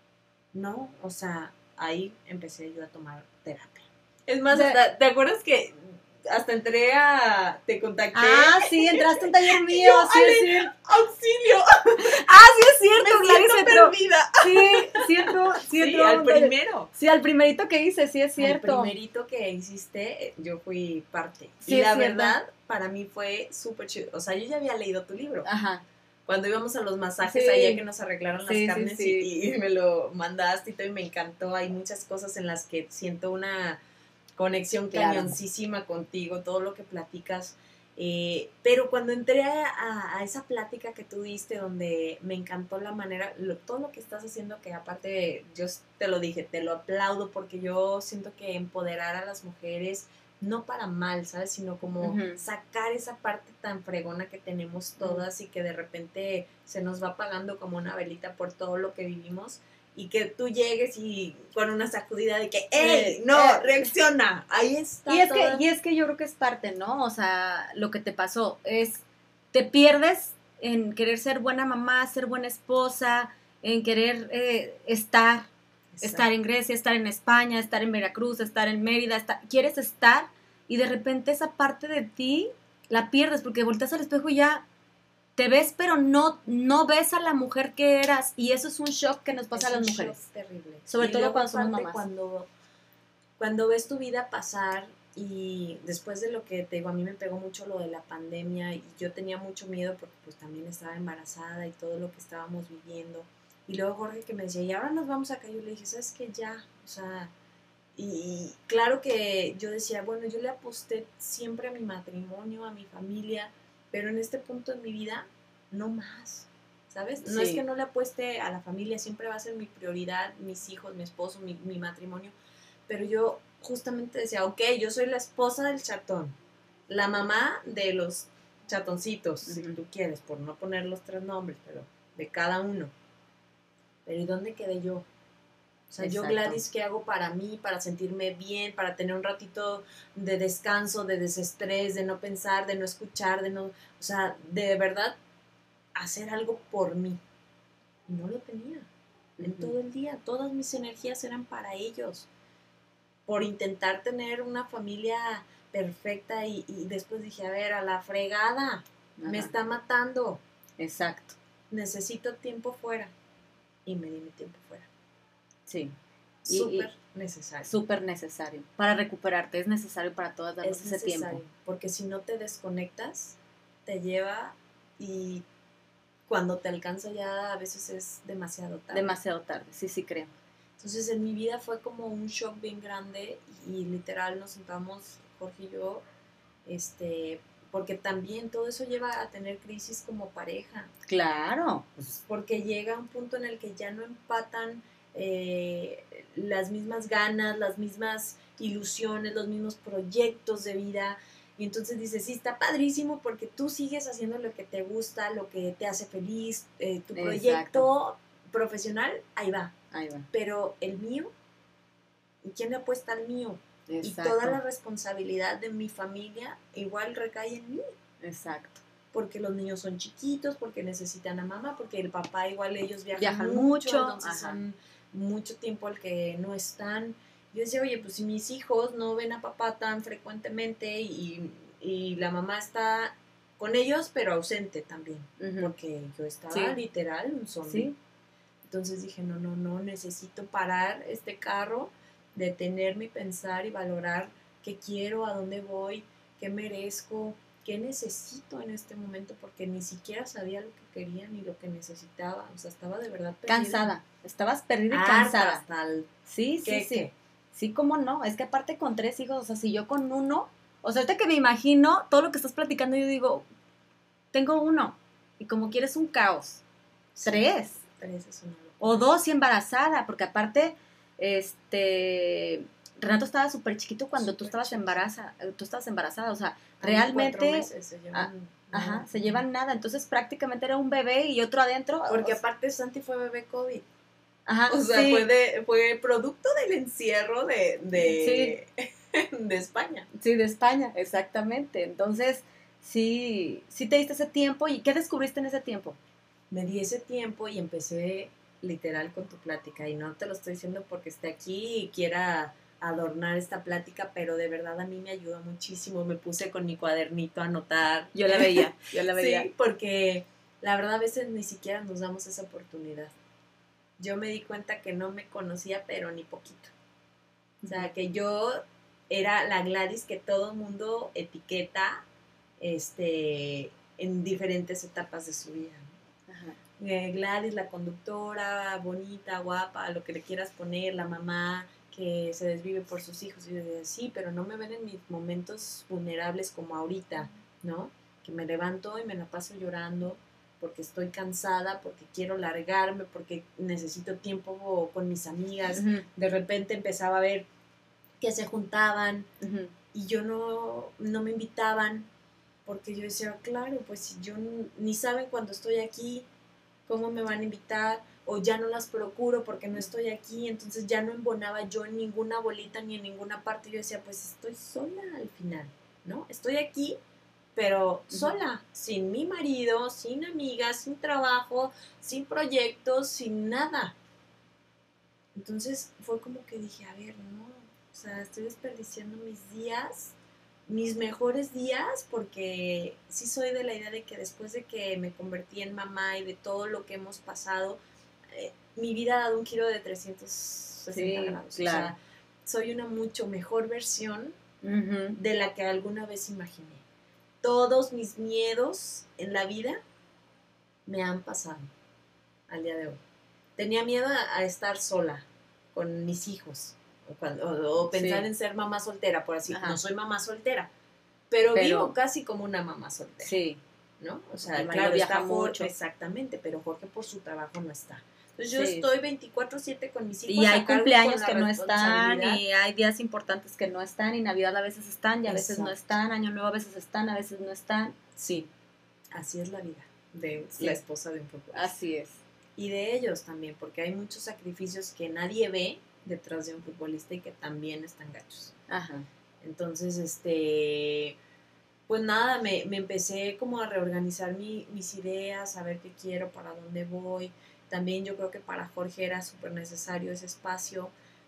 S2: No, o sea, ahí empecé yo a tomar terapia. Es más,
S1: De-
S2: hasta- ¿te acuerdas que hasta entré a, te contacté?
S1: Ah, sí, entraste a un taller mío,
S2: Yo,
S1: sí
S2: Ale,
S1: es cierto.
S2: ¡Auxilio!
S1: Ah, sí es cierto,
S2: Me
S1: Gladys
S2: siento
S1: entró.
S2: perdida.
S1: Sí, sí entró, sí
S2: Sí,
S1: entró a
S2: al
S1: un taller.
S2: primero.
S1: Sí, al primerito que hice, sí es
S2: El
S1: cierto.
S2: primerito que hiciste, eh, yo fui parte.
S1: Sí,
S2: y
S1: es
S2: la
S1: cierto.
S2: verdad, para mí fue súper chido. O sea, yo ya había leído tu libro.
S1: Ajá.
S2: Cuando íbamos a los masajes
S1: Sí.
S2: allá que nos arreglaron
S1: Sí,
S2: las
S1: sí,
S2: carnes
S1: sí.
S2: Y, y me lo mandaste y todo y me encantó. Hay muchas cosas en las que siento una conexión
S1: Claro.
S2: cañoncísima contigo, todo lo que platicas. Eh, pero cuando entré a, a, a esa plática que tú diste, donde me encantó la manera, lo, todo lo que estás haciendo, que aparte yo te lo dije, te lo aplaudo, porque yo siento que empoderar a las mujeres, no para mal, ¿sabes? Sino como
S1: Ujú.
S2: sacar esa parte tan fregona que tenemos todas y que de repente se nos va apagando como una velita por todo lo que vivimos. Y que tú llegues y con una sacudida de que, ¡ey!
S1: Eh,
S2: ¡No!
S1: eh.
S2: ¡Reacciona! Ahí está.
S1: Y es, que,
S2: toda-
S1: y es que yo creo que es parte, ¿no? O sea, lo que te pasó es, te pierdes en querer ser buena mamá, ser buena esposa, en querer eh, estar,
S2: Exacto.
S1: estar en Grecia, estar en España, estar en Veracruz, estar en Mérida, estar- quieres estar y de repente esa parte de ti la pierdes porque volteas al espejo y ya te ves, pero no, no ves a la mujer que eras y eso es un shock que nos pasa
S2: Es
S1: a las
S2: un
S1: mujeres.
S2: shock terrible.
S1: Sobre
S2: Y
S1: todo
S2: luego,
S1: cuando somos
S2: aparte,
S1: mamás.
S2: Cuando, cuando ves tu vida pasar y después de lo que te digo, a mí me pegó mucho lo de la pandemia y yo tenía mucho miedo porque pues también estaba embarazada y todo lo que estábamos viviendo. Y luego Jorge que me decía, y ahora nos vamos acá, yo le dije, ¿sabes qué? Ya, o sea, y claro que yo decía, bueno, yo le aposté siempre a mi matrimonio, a mi familia, pero en este punto de mi vida, no más, ¿sabes? No
S1: Sí.
S2: es que no le apueste a la familia, siempre va a ser mi prioridad, mis hijos, mi esposo, mi, mi matrimonio, pero yo justamente decía, ok, yo soy la esposa del chatón, la mamá de los chatoncitos, uh-huh. si tú quieres, por no poner los tres nombres, pero de cada uno. Pero ¿y dónde quedé yo? O sea, Exacto. yo Gladys, ¿qué hago para mí, para sentirme bien, para tener un ratito de descanso, de desestrés, de no pensar, de no escuchar, de no, o sea, de verdad hacer algo por mí? No lo tenía. Uh-huh. En todo el día, todas mis energías eran para ellos. Por intentar tener una familia perfecta y, y después dije, a ver, a la fregada, Ajá. me está matando.
S1: Exacto.
S2: Necesito tiempo fuera. Y me di mi tiempo fuera.
S1: Sí.
S2: Súper necesario.
S1: Súper necesario. Para recuperarte es necesario para todas darnos
S2: es
S1: ese
S2: necesario,
S1: tiempo.
S2: Porque si no te desconectas, te lleva y cuando te alcanza ya a veces es demasiado tarde.
S1: Demasiado tarde, sí, sí creo.
S2: Entonces en mi vida fue como un shock bien grande y literal nos sentamos, Jorge y yo, este, porque también todo eso lleva a tener crisis como pareja.
S1: Claro.
S2: Porque llega un punto en el que ya no empatan eh, las mismas ganas, las mismas ilusiones, los mismos proyectos de vida. Y entonces dices, sí, está padrísimo porque tú sigues haciendo lo que te gusta, lo que te hace feliz, eh, tu proyecto Exacto. profesional, ahí va.
S1: Ahí va.
S2: Pero el mío, ¿y quién le apuesta al mío?
S1: Exacto.
S2: Y toda la responsabilidad de mi familia igual recae en mí.
S1: Exacto.
S2: Porque los niños son chiquitos, porque necesitan a mamá, porque el papá igual ellos viajan,
S1: viajan mucho,
S2: mucho, entonces
S1: Ajá.
S2: son mucho tiempo al que no están. Yo decía, oye, pues si mis hijos no ven a papá tan frecuentemente y, y la mamá está con ellos, pero ausente también, uh-huh. porque yo estaba sí. literal un zombie. Sí. Entonces dije, no, no, no, necesito parar este carro, detenerme y pensar y valorar qué quiero, a dónde voy, qué merezco, qué necesito en este momento, porque ni siquiera sabía lo que quería ni lo que necesitaba. O sea, estaba de verdad perdida.
S1: Cansada, estabas perdida y ah, cansada.
S2: Hasta el...
S1: Sí, sí,
S2: ¿Qué,
S1: sí.
S2: qué?
S1: Sí, cómo no. Es que aparte con tres hijos, o sea, si yo con uno, o sea, ahorita que me imagino todo lo que estás platicando, yo digo, tengo uno, y como quieres un caos. Sí. Tres.
S2: Tres es una locura.
S1: O dos y embarazada, porque aparte, este... Renato estaba súper chiquito cuando super tú estabas embarazada, tú estabas embarazada, o sea, a realmente
S2: meses, se llevan,
S1: a, ajá, no, se llevan nada, entonces prácticamente era un bebé y otro adentro.
S2: Porque
S1: o
S2: aparte Santi fue bebé COVID.
S1: Ajá,
S2: o sea,
S1: sí.
S2: fue, de, fue producto del encierro de, de, sí. de España.
S1: Sí, de España, exactamente. Entonces, sí, sí te diste ese tiempo. ¿Y qué descubriste en ese tiempo?
S2: Me di ese tiempo y empecé literal con tu plática, y no te lo estoy diciendo porque esté aquí y quiera adornar esta plática, pero de verdad a mí me ayudó muchísimo. Me puse con mi cuadernito a anotar.
S1: Yo la veía, yo la veía.
S2: Sí, porque la verdad a veces ni siquiera nos damos esa oportunidad. Yo me di cuenta que no me conocía, pero ni poquito. O sea, que yo era la Gladys que todo el mundo etiqueta este, en diferentes etapas de su vida, ¿no? Ajá. Eh, Gladys, la conductora, bonita, guapa, lo que le quieras poner, la mamá que se desvive por sus hijos. Y yo decía, sí, pero no me ven en mis momentos vulnerables como ahorita, ¿no? Que me levanto y me la paso llorando porque estoy cansada, porque quiero largarme, porque necesito tiempo con mis amigas. Uh-huh. De repente empezaba a ver que se juntaban uh-huh. y yo no, no me invitaban, porque yo decía, claro, pues si yo ni saben cuando estoy aquí, cómo me van a invitar, o ya no las procuro porque no estoy aquí, entonces ya no embonaba yo en ninguna bolita ni en ninguna parte. Yo decía, pues estoy sola al final, ¿no? Estoy aquí, pero sola, sin mi marido, sin amigas, sin trabajo, sin proyectos, sin nada. Entonces fue como que dije, a ver, no, o sea, estoy desperdiciando mis días, mis mejores días, porque sí soy de la idea de que después de que me convertí en mamá y de todo lo que hemos pasado, eh, mi vida ha dado un giro de trescientos sesenta
S1: sí,
S2: grados.
S1: Claro.
S2: O sea, soy una mucho mejor versión
S1: Uh-huh.
S2: de la que alguna vez imaginé. Todos mis miedos en la vida me han pasado al día de hoy. Tenía miedo a, a estar sola con mis hijos, o, cuando, o, o pensar
S1: Sí.
S2: en ser mamá soltera, por así.
S1: Ajá.
S2: No soy mamá soltera, pero,
S1: Pero-
S2: vivo casi como una mamá soltera.
S1: Sí.
S2: ¿No? O sea,
S1: El marido
S2: claro,
S1: viaja
S2: está Jorge,
S1: mucho.
S2: exactamente, pero Jorge por su trabajo no está. Entonces yo
S1: Sí.
S2: estoy veinticuatro siete con mis hijos.
S1: Y hay
S2: a cargo
S1: cumpleaños
S2: con la
S1: que no están,
S2: responsabilidad.
S1: y hay días importantes que no están, y Navidad a veces están, y a veces no
S2: Exacto.
S1: están, Año Nuevo a veces están, a veces no están.
S2: Sí, así es la vida de
S1: Sí.
S2: la esposa de un futbolista.
S1: Así es.
S2: Y de ellos también, porque hay muchos sacrificios que nadie ve detrás de un futbolista y que también están gachos.
S1: Ajá.
S2: Entonces, este, pues nada, me, me empecé como a reorganizar mi, mis ideas, a ver qué quiero, para dónde voy. También yo creo que para Jorge era súper necesario ese espacio,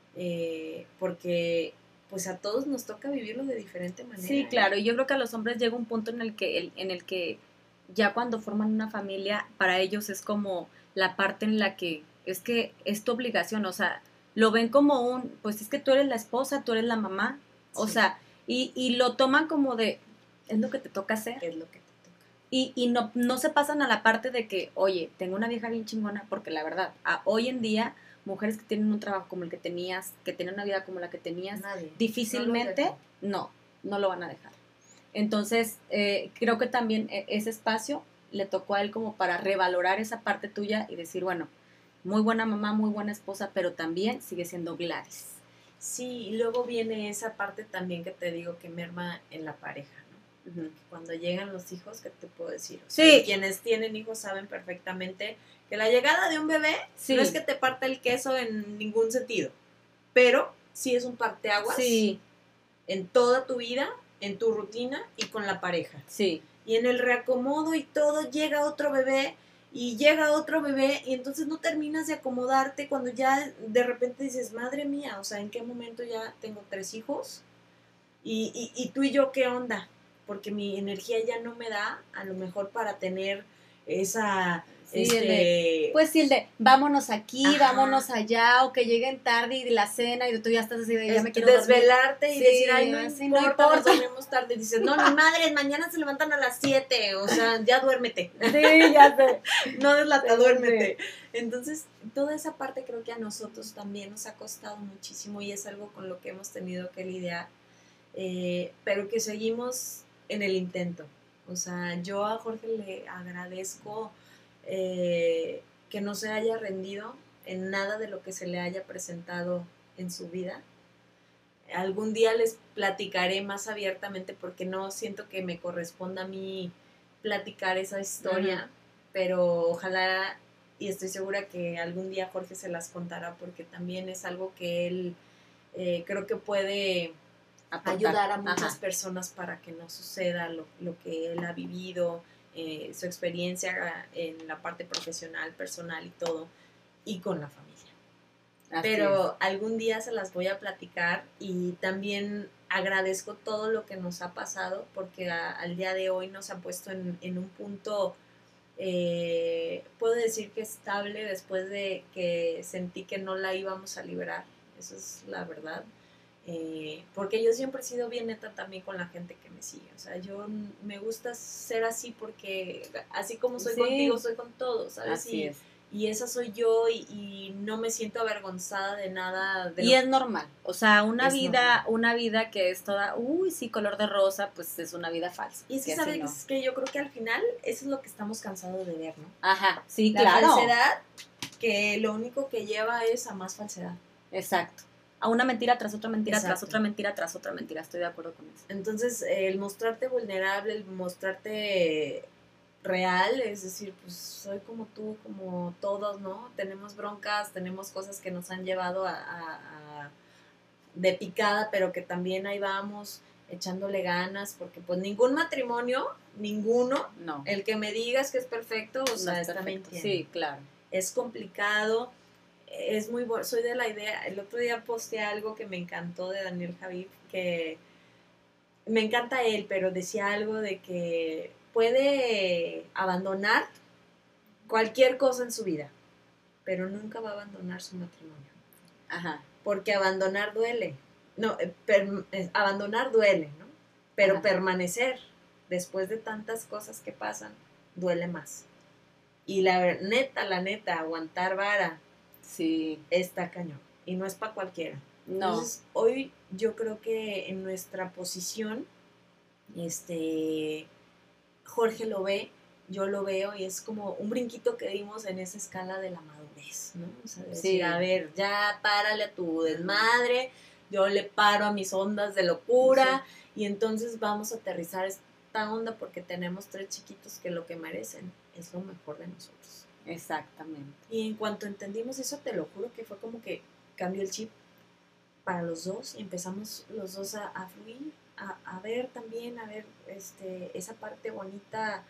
S2: eh, porque pues a todos nos toca vivirlo de diferente manera.
S1: Sí,
S2: ¿eh?
S1: claro, y yo creo que a los hombres llega un punto en el que, el- en el que ya cuando forman una familia, para ellos es como la parte en la que es que es tu obligación, o sea, lo ven como un, pues es que tú eres la esposa, tú eres la mamá, o
S2: Sí.
S1: sea, y, y lo toman como de, es lo que te toca hacer.
S2: Es lo que te toca.
S1: Y, y no, no se pasan a la parte de que, oye, tengo una vieja bien chingona, porque la verdad, a, hoy en día, mujeres que tienen un trabajo como el que tenías, que tienen una vida como la que tenías,
S2: Nadie.
S1: difícilmente,
S2: No lo
S1: no, no lo van a dejar. Entonces, eh, creo que también e- ese espacio le tocó a él como para revalorar esa parte tuya y decir, bueno, muy buena mamá, muy buena esposa, pero también sigue siendo Gladys.
S2: Sí, y luego viene esa parte también que te digo que merma en la pareja, ¿no?
S1: Ujú.
S2: Cuando llegan los hijos, ¿qué te puedo decir? O
S1: Sí.
S2: sea, y quienes tienen hijos saben perfectamente que la llegada de un bebé
S1: Sí.
S2: no es que te parte el queso en ningún sentido, pero sí es un parteaguas
S1: Sí,
S2: en toda tu vida, en tu rutina y con la pareja.
S1: sí,
S2: Y en el reacomodo y todo, llega otro bebé y llega otro bebé y entonces no terminas de acomodarte cuando ya de repente dices, madre mía, o sea, ¿en qué momento ya tengo tres hijos? Y, y, y tú y yo, ¿qué onda? Porque mi energía ya no me da, a lo mejor para tener esa...
S1: Sí,
S2: este,
S1: el de, pues sí, el de vámonos aquí,
S2: Ajá.
S1: vámonos allá, o que lleguen tarde y la cena y tú ya estás así de ya
S2: es
S1: me quiero dormir.
S2: desvelarte y
S1: Sí,
S2: decir, ay, no
S1: sí,
S2: importa,
S1: no importa.
S2: nos dormimos tarde. Y dices, no, ni madres, mañana se levantan a las siete, o sea, ya duérmete.
S1: Sí, ya sé.
S2: No deslata,
S1: Sí,
S2: duérmete. Entonces, toda esa parte creo que a nosotros también nos ha costado muchísimo y es algo con lo que hemos tenido que lidiar, eh, pero que seguimos en el intento. O sea, yo a Jorge le agradezco eh, que no se haya rendido en nada de lo que se le haya presentado en su vida. Algún día les platicaré más abiertamente porque no siento que me corresponda a mí platicar esa historia,
S1: Ujú.
S2: pero ojalá y estoy segura que algún día Jorge se las contará porque también es algo que él eh, creo que puede
S1: Aportar.
S2: ayudar a muchas
S1: Ajá.
S2: personas para que no suceda lo, lo que él ha vivido, eh, su experiencia en la parte profesional, personal y todo, y con la familia.
S1: Así
S2: Pero
S1: es.
S2: algún día se las voy a platicar y también agradezco todo lo que nos ha pasado porque a, al día de hoy nos ha puesto en, en un punto, eh, puedo decir que estable después de que sentí que no la íbamos a liberar, eso es la verdad. Eh, porque yo siempre he sido bien neta también con la gente que me sigue, o sea, yo n- me gusta ser así porque así como soy
S1: Sí.
S2: contigo, soy con todos, ¿sabes?
S1: Así
S2: y,
S1: es.
S2: y esa soy yo y, y no me siento avergonzada de nada. De
S1: Y
S2: lo-
S1: es normal, o sea, una
S2: Es
S1: vida,
S2: normal.
S1: una vida que es toda, uy, sí, color de rosa, pues es una vida falsa.
S2: Y es que,
S1: que así
S2: ¿sabes?
S1: no.
S2: Es que yo creo que al final eso es lo que estamos cansados de ver, ¿no?
S1: Ajá, sí,
S2: La
S1: claro.
S2: falsedad que lo único que lleva es a más falsedad.
S1: Exacto. A una mentira tras otra mentira, tras
S2: Exacto.
S1: otra mentira, tras otra mentira. Estoy de acuerdo con eso.
S2: Entonces, eh, el mostrarte vulnerable, el mostrarte real, es decir, pues soy como tú, como todos, ¿no? Tenemos broncas, tenemos cosas que nos han llevado a, a- a- de picada, pero que también ahí vamos echándole ganas, porque pues ningún matrimonio, ninguno,
S1: No.
S2: el que me digas que es perfecto, o
S1: no
S2: sea,
S1: es
S2: está
S1: perfecto.
S2: mintiendo.
S1: Sí, claro.
S2: Es complicado, es muy bueno, soy de la idea, el otro día posteé algo que me encantó de Daniel Javif, que me encanta él, pero decía algo de que puede abandonar cualquier cosa en su vida, pero nunca va a abandonar su matrimonio,
S1: Ajá.
S2: porque abandonar duele, no, eh, per, eh, abandonar duele, ¿no? Pero
S1: Ajá.
S2: permanecer después de tantas cosas que pasan duele más. Y la neta, la neta, aguantar vara
S1: Sí.
S2: está cañón. Y no es para cualquiera.
S1: No.
S2: Entonces, hoy yo creo que en nuestra posición, este, Jorge lo ve, yo lo veo y es como un brinquito que dimos en esa escala de la madurez, ¿no? O sea, de decir,
S1: Sí.
S2: a ver, ya párale a tu desmadre, yo le paro a mis ondas de locura y entonces vamos a aterrizar esta onda porque tenemos tres chiquitos que lo que merecen es lo mejor de nosotros.
S1: Exactamente.
S2: Y en cuanto entendimos eso, te lo juro que fue como que cambió el chip para los dos y empezamos los dos a, a fluir, a, a ver también, a ver este, esa parte bonita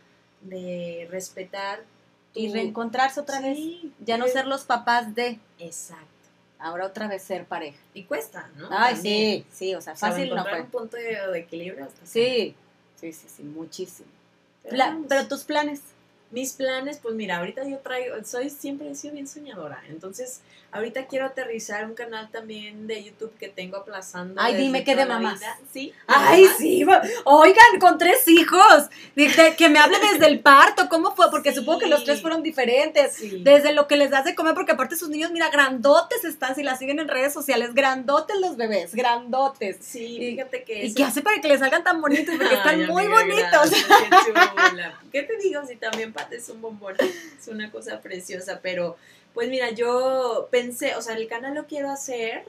S2: de respetar. Tu...
S1: Y reencontrarse otra
S2: sí,
S1: vez. Ya no ser los papás de.
S2: Exacto.
S1: Ahora otra vez ser pareja.
S2: Y cuesta, ¿no?
S1: Ay,
S2: también.
S1: sí, sí, o sea,
S2: O sea,
S1: fácil no
S2: encontrar
S1: fue.
S2: un punto de, de equilibrio. Hasta
S1: sí, sí, sí, sí, muchísimo.
S2: pero,
S1: Pla- pero tus planes.
S2: Mis planes, pues mira, ahorita yo traigo, soy siempre he sido bien soñadora, entonces ahorita quiero aterrizar un canal también de YouTube que tengo aplazando.
S1: Ay, dime que de
S2: toda la
S1: mamás.
S2: vida. Sí.
S1: Ay,
S2: mamás.
S1: sí, oigan, con tres hijos, de, de, que me hable desde el parto, ¿cómo fue? Porque
S2: Sí.
S1: supongo que los tres fueron diferentes,
S2: Sí.
S1: desde lo que les das de comer, porque aparte sus niños, mira, grandotes están, si las siguen en redes sociales, grandotes los bebés, grandotes.
S2: Sí,
S1: y,
S2: fíjate que...
S1: ¿Y
S2: ese...
S1: qué hace para que les salgan tan bonitos? Porque están
S2: Ay,
S1: muy
S2: amiga,
S1: bonitos.
S2: Gracias, qué chula. ¿Qué te digo? Si también Pat es un bombón, es una cosa preciosa, pero pues mira, yo pensé, o sea, el canal lo quiero hacer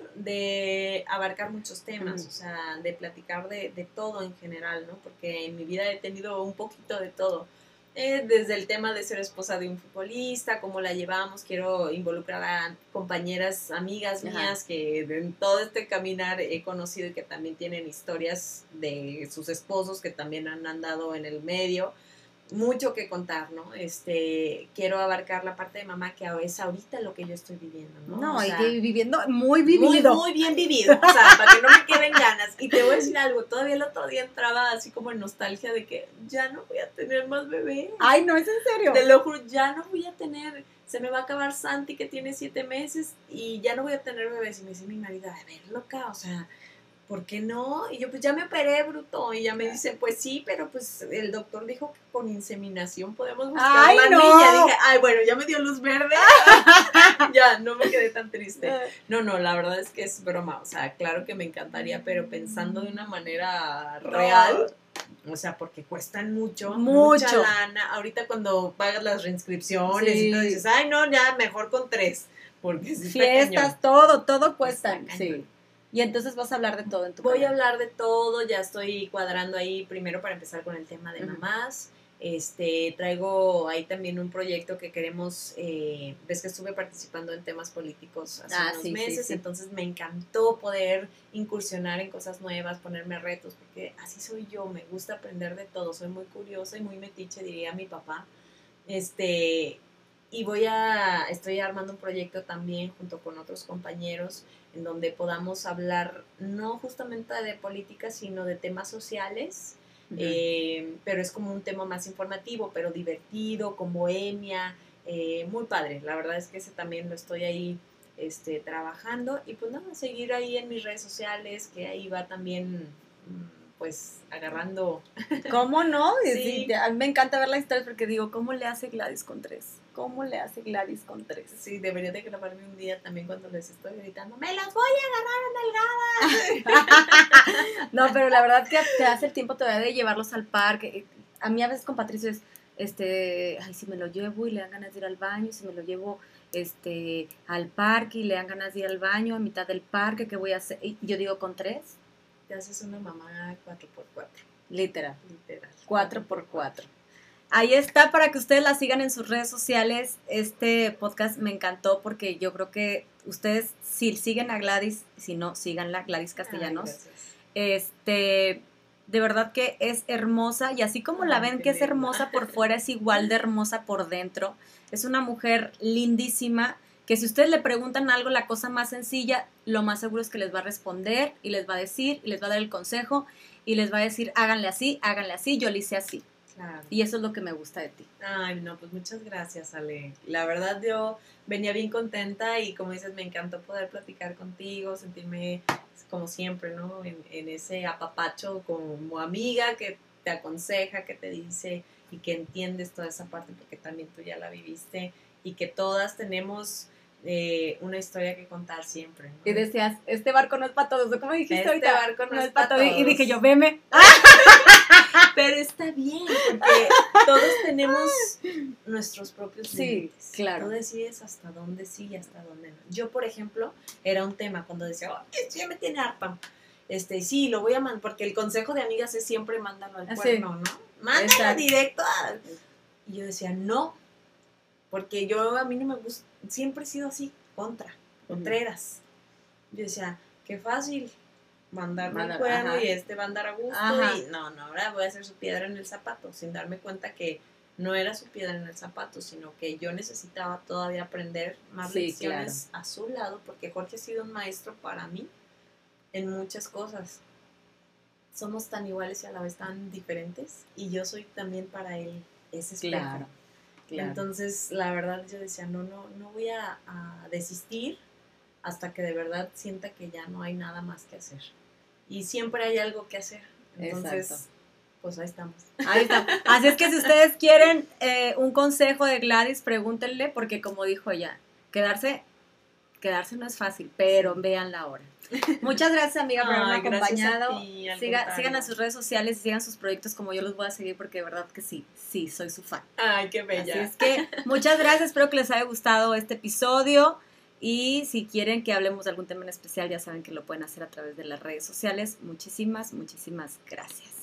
S2: de abarcar muchos temas,
S1: Mm.
S2: o sea, de platicar de, de todo en general, ¿no? Porque en mi vida he tenido un poquito de todo. Eh, desde el tema de ser esposa de un futbolista, cómo la llevamos, quiero involucrar a compañeras, amigas
S1: Ajá.
S2: mías que en todo este caminar he conocido y que también tienen historias de sus esposos que también han andado en el medio. Mucho que contar, ¿no? Este, quiero abarcar la parte de mamá que es ahorita lo que yo estoy viviendo, ¿no?
S1: No,
S2: o
S1: y
S2: sea,
S1: que viviendo muy vivido.
S2: Muy, muy bien vivido, o sea, para que no me queden ganas. Y te voy a decir algo, todavía el otro día entraba así como en nostalgia de que ya no voy a tener más bebés.
S1: Ay, no, es en serio.
S2: Te lo juro, ya no voy a tener, se me va a acabar Santi que tiene siete meses y ya no voy a tener bebés. Y me dice mi marido, a ver, loca, o sea, ¿por qué no? Y yo, pues ya me operé, bruto. Y ella me dice, pues sí, pero pues el doctor dijo que con inseminación podemos buscar
S1: ¡Ay,
S2: la
S1: no!
S2: niña. Dije, ay, bueno, ya me dio luz verde. Ya, no me quedé tan triste. No, no, la verdad es que es broma. O sea, claro que me encantaría, pero pensando de una manera real. O sea, porque cuestan mucho,
S1: Mucho.
S2: mucha lana. Ahorita cuando pagas las reinscripciones
S1: Sí.
S2: y todo, dices, ay, no, ya mejor con tres. Porque sí está
S1: Fiestas,
S2: cañón.
S1: todo, todo cuesta.
S2: Está cañón.
S1: Sí. Y entonces vas a hablar de todo en tu
S2: Voy
S1: canal.
S2: a hablar de todo, ya estoy cuadrando ahí primero para empezar con el tema de
S1: Ujú.
S2: mamás. Este, traigo ahí también un proyecto que queremos, eh, ves que estuve participando en temas políticos hace
S1: Ah,
S2: unos
S1: sí, sí,
S2: meses,
S1: sí.
S2: entonces me encantó poder incursionar en cosas nuevas, ponerme retos, porque así soy yo, me gusta aprender de todo, soy muy curiosa y muy metiche, diría mi papá. Este, y voy a, estoy armando un proyecto también junto con otros compañeros en donde podamos hablar no justamente de política, sino de temas sociales,
S1: Ujú.
S2: eh, pero es como un tema más informativo, pero divertido, con bohemia, eh, muy padre. La verdad es que ese también lo estoy ahí este, trabajando y pues nada, seguir ahí en mis redes sociales, que ahí va también pues agarrando.
S1: ¿Cómo no?
S2: Sí.
S1: Sí, a mí me encanta ver las historias porque digo, ¿cómo le hace Gladys con tres? ¿Cómo le hace Gladys con tres?
S2: Sí, debería de grabarme un día también cuando les estoy gritando, ¡me las voy a agarrar a nalgadas!
S1: No, pero la verdad que te hace el tiempo todavía de llevarlos al parque. A mí a veces con Patricio es, este, ay, si me lo llevo y le dan ganas de ir al baño, si me lo llevo este, al parque y le dan ganas de ir al baño a mitad del parque, ¿qué voy a hacer? Y yo digo, ¿con tres?
S2: Te haces una mamá cuatro por cuatro.
S1: Literal.
S2: Literal.
S1: cuatro por cuatro. Ahí está para que ustedes la sigan en sus redes sociales. Este podcast me encantó porque yo creo que ustedes, si siguen a Gladys, si no, síganla, Gladys Castellanos.
S2: Ay, gracias.
S1: Este, de verdad que es hermosa y así como la
S2: Ay,
S1: ven
S2: qué
S1: que es
S2: linda.
S1: hermosa por fuera, es igual de hermosa por dentro. Es una mujer lindísima que si ustedes le preguntan algo, la cosa más sencilla, lo más seguro es que les va a responder y les va a decir y les va a dar el consejo y les va a decir, háganle así, háganle así, yo le hice así.
S2: Claro.
S1: Y eso es lo que me gusta de ti.
S2: Ay, no, pues muchas gracias, Ale. La verdad yo venía bien contenta y como dices, me encantó poder platicar contigo, sentirme como siempre, ¿no? En, en ese apapacho como amiga que te aconseja, que te dice y que entiendes toda esa parte porque también tú ya la viviste y que todas tenemos eh, una historia que contar siempre, ¿no?
S1: Y decías, este barco no es para todos, ¿cómo dijiste
S2: Este
S1: ahorita?
S2: barco no, no es para todos.
S1: Y dije yo, veme.
S2: Pero está bien, porque todos tenemos nuestros propios
S1: sí,
S2: límites.
S1: Claro.
S2: Tú decides hasta dónde sí y hasta dónde no. Yo, por ejemplo, era un tema cuando decía, oh, esto ya me tiene harta. Este, sí, lo voy a mandar, porque el consejo de amigas es siempre mándalo al cuerno, ¿no? Mándalo Exacto. directo a... Y yo decía, no, porque yo, a mí no me gusta, siempre he sido así, contra, contreras. Uh-huh. Yo decía, qué fácil mandarme al cuerno ajá. y este va a andar a gusto ajá. y no, no, ahora voy a hacer su piedra en el zapato, sin darme cuenta que no era su piedra en el zapato, sino que yo necesitaba todavía aprender más sí, lecciones claro. a su lado, porque Jorge ha sido un maestro para mí en muchas cosas. Somos tan iguales y a la vez tan diferentes, y yo soy también para él ese espejo.
S1: Claro, claro.
S2: Entonces, la verdad, yo decía, no, no, no voy a, a desistir hasta que de verdad sienta que ya no hay nada más que hacer. Y siempre hay algo que hacer. Entonces, Exacto. pues ahí estamos.
S1: Ahí está. Así es que si ustedes quieren eh, un consejo de Gladys, pregúntenle, porque como dijo ella, quedarse, quedarse no es fácil, pero sí. véanla ahora. Muchas gracias, amiga, por haberme acompañado.
S2: Ti,
S1: Siga, sigan a sus redes sociales, sigan sus proyectos como yo los voy a seguir, porque de verdad que sí, sí, soy su fan.
S2: Ay, qué bella.
S1: Así es que muchas gracias, espero que les haya gustado este episodio. Y si quieren que hablemos de algún tema en especial, ya saben que lo pueden hacer a través de las redes sociales. Muchísimas, muchísimas gracias.